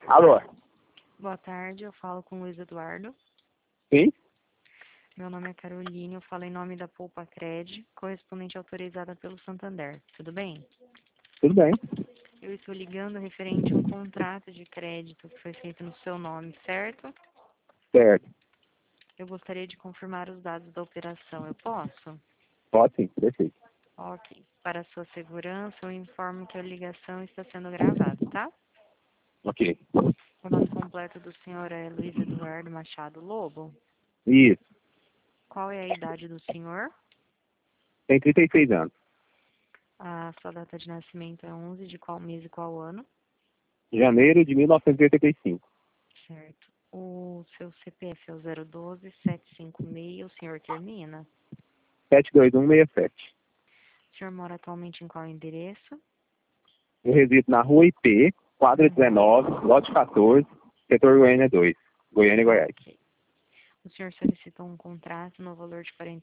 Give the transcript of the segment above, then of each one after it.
Alô? Boa tarde, eu falo com o Luiz Eduardo. Sim? Meu nome é Caroline, eu falo em nome da Poupa Cred, correspondente autorizada pelo Santander. Tudo bem? Tudo bem. Eu estou ligando referente a um contrato de crédito que foi feito no seu nome, certo? Certo. Eu gostaria de confirmar os dados da operação. Eu posso? Pode sim, perfeito. Ok. Para sua segurança, eu informo que a ligação está sendo gravada, tá? Ok. O nome completo do senhor é Luiz Eduardo Machado Lobo. Isso. Qual é a idade do senhor? Tem 36 anos. A sua data de nascimento é 11 de qual mês e qual ano? Janeiro de 1985. Certo. O seu CPF é o 012-756, o senhor termina? 72167. O senhor mora atualmente em qual endereço? Eu resido na rua IP, quadra 19, lote 14, setor Goiânia 2, Goiânia, Goiás. Ok. O senhor solicitou um contrato no valor de R$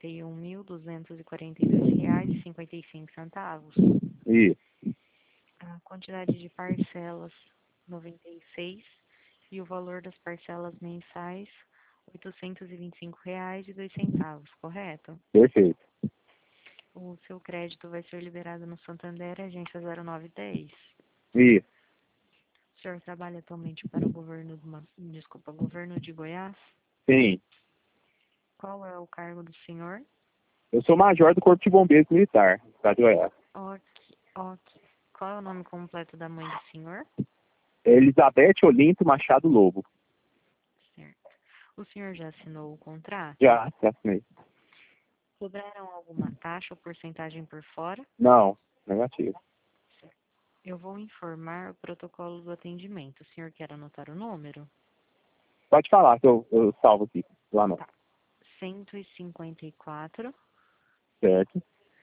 41.242,55. Isso. A quantidade de parcelas, 96, e o valor das parcelas mensais, R$ 825,02, correto? Perfeito. O seu crédito vai ser liberado no Santander, agência 0910. Isso. O senhor trabalha atualmente para o governo de Goiás? Sim. Qual é o cargo do senhor? Eu sou major do Corpo de Bombeiros Militar, Estado de Goiás. Ok, ok. Qual é o nome completo da mãe do senhor? Elizabeth Olinto Machado Lobo. Certo. O senhor já assinou o contrato? Já assinei. Cobraram alguma taxa ou porcentagem por fora? Não, negativo. Eu vou informar o protocolo do atendimento. O senhor quer anotar o número? Pode falar que eu salvo aqui. Lá não. Tá. 154, Certo.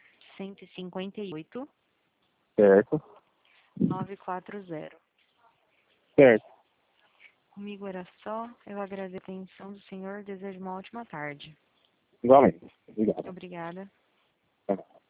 158, Certo. 940. Certo. Comigo era só. Eu agradeço a atenção do senhor. Desejo uma ótima tarde. Igualmente. Obrigado. Obrigada. Tá bom.